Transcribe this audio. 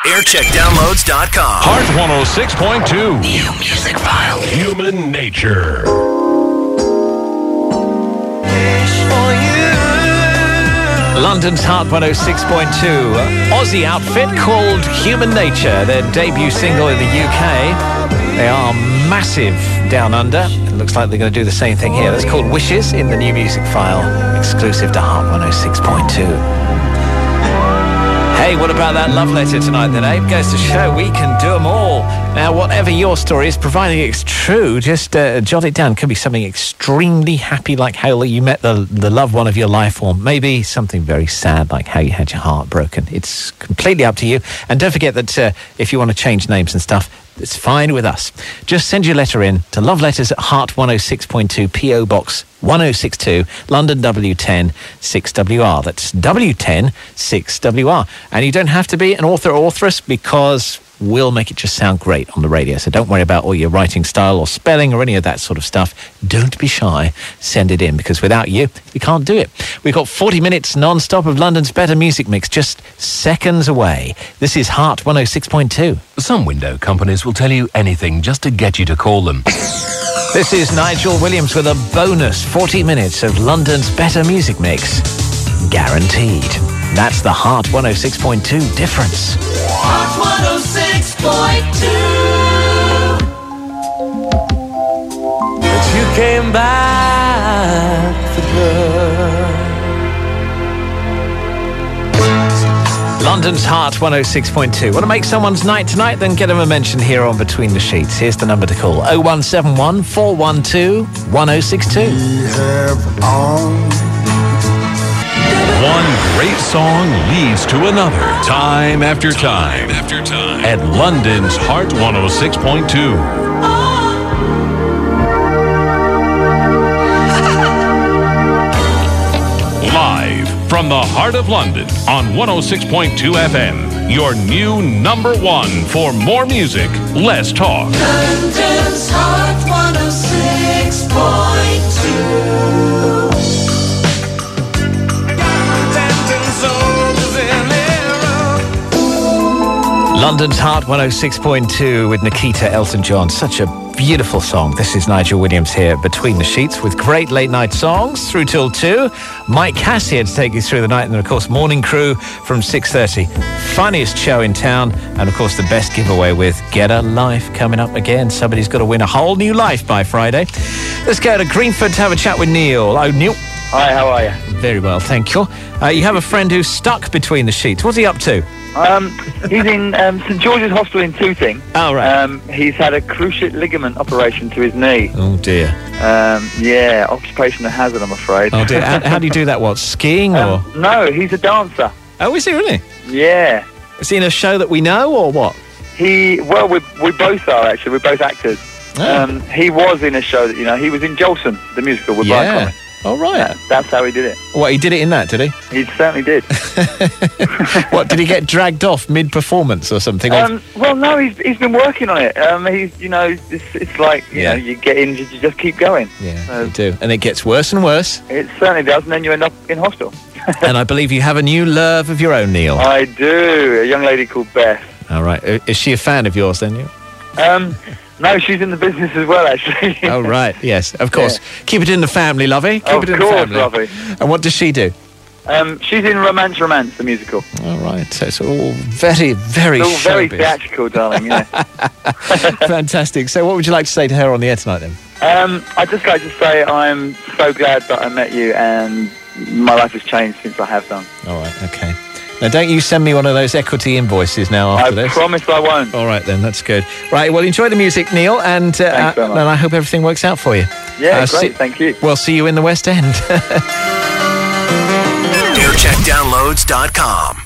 Aircheckdownloads.com. Heart 106.2. New music file. Human Nature. London's Heart 106.2. Aussie outfit called Human Nature, their debut single in the UK. They are massive down under. It looks like they're going to do the same thing here. That's called Wishes in the new music file, exclusive to Heart 106.2. Hey, what about that love letter tonight then, Abe? Goes to show we can do them all. Now, whatever your story is, providing it's true, just jot it down. Could be something extremely happy, like how you met the loved one of your life, or maybe something very sad, like how you had your heart broken. It's completely up to you. And don't forget that if you want to change names and stuff, it's fine with us. Just send your letter in to loveletters@heart106.2 P.O. Box 1062, London W10 6WR. That's W10 6WR. And you don't have to be an author or authoress, because we'll make it just sound great on the radio. So don't worry about all your writing style or spelling or any of that sort of stuff. Don't be shy. Send it in, because without you, we can't do it. We've got 40 minutes non-stop of London's better music mix just seconds away. This is Heart 106.2. Some window companies will tell you anything just to get you to call them. This is Nigel Williams with a bonus 40 minutes of London's better music mix. Guaranteed. That's the Heart 106.2 difference. Heart 106.2. But you came back for good. London's Heart 106.2. Want to make someone's night tonight? Then get them a mention here on Between the Sheets. Here's the number to call: 0171 412 1062. We have all One great song leads to another, time after time. At London's Heart 106.2. Live from the heart of London on 106.2 FM. Your new number one for more music, less talk. London's Heart 106.2. London's Heart 106.2 with Nikita Elton John. Such a beautiful song. This is Nigel Williams here, Between the Sheets, with great late night songs through till 2. Mike Cass here to take you through the night, and then of course Morning Crew from 6:30. Funniest show in town, and of course the best giveaway with Get a Life coming up again. Somebody's got to win a whole new life by Friday. Let's go to Greenford to have a chat with Neil. Oh, Neil. Hi, how are you? Very well, thank you. You have a friend who's stuck between the sheets. What's he up to? He's in St George's Hospital in Tooting. Oh, right. He's had a cruciate ligament operation to his knee. Oh, dear. Yeah, occupational hazard, I'm afraid. Oh, dear. How do you do that? What, skiing or? No, he's a dancer. Oh, is he really? Yeah. Is he in a show that we know, or what? We both are, actually. We're both actors. Oh. He was in a show that, he was in Jolson, the musical with Brian Conley. Oh, right. That's how he did it. What, he did it in that, did he? He certainly did. What, did he get dragged off mid-performance or something? Well, no, he's been working on it. It's like, you get in, you just keep going. Yeah, you do. And it gets worse and worse. It certainly does, and then you end up in hospital. And I believe you have a new love of your own, Neil. I do. A young lady called Beth. All right. Is she a fan of yours, then, Neil? No, she's in the business as well, actually. Oh, right. Yes, of course. Yeah. Keep it in the family, lovey. Keep it in the family. Lovey. And what does she do? She's in Romance, the musical. All right. So it's all very, very It's all very showbiz. theatrical, darling, yeah. Fantastic. So what would you like to say to her on the air tonight, then? I'd just like to say I'm so glad that I met you, and my life has changed since I have done. All right, okay. Now, don't you send me one of those equity invoices now after this. I promise I won't. All right, then. That's good. Right, well, enjoy the music, Neil, and I hope everything works out for you. Yeah, great. Thank you. We'll see you in the West End. Aircheckdownloads.com.